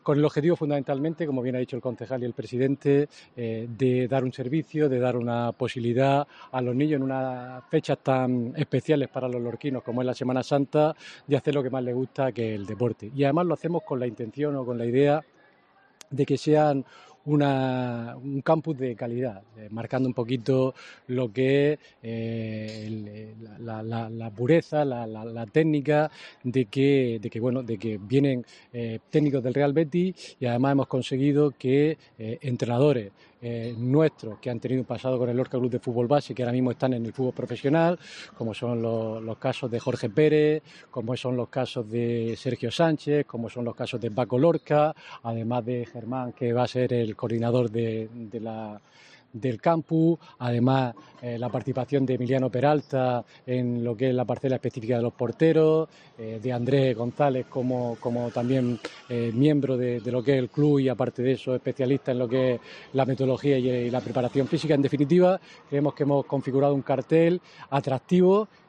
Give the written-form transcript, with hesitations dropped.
Con el objetivo fundamentalmente, como bien ha dicho el concejal y el presidente, de dar un servicio, de dar una posibilidad a los niños en unas fechas tan especiales para los lorquinos como es la Semana Santa, de hacer lo que más les gusta, que es el deporte. Y además lo hacemos con la intención o con la idea de que sean un campus de calidad, marcando un poquito lo que es la pureza, la técnica de que vienen técnicos del Real Betis y además hemos conseguido que entrenadores nuestros que han tenido un pasado con el Lorca Club de Fútbol Base, que ahora mismo están en el fútbol profesional, como son los casos de Jorge Pérez, como son los casos de Sergio Sánchez, como son los casos de Paco Lorca, además de Germán, que va a ser el coordinador del campus, además la participación de Emiliano Peralta en lo que es la parcela específica de los porteros, de Andrés González como también miembro de lo que es el club y aparte de eso especialista en lo que es la metodología y la preparación física. En definitiva, creemos que hemos configurado un cartel atractivo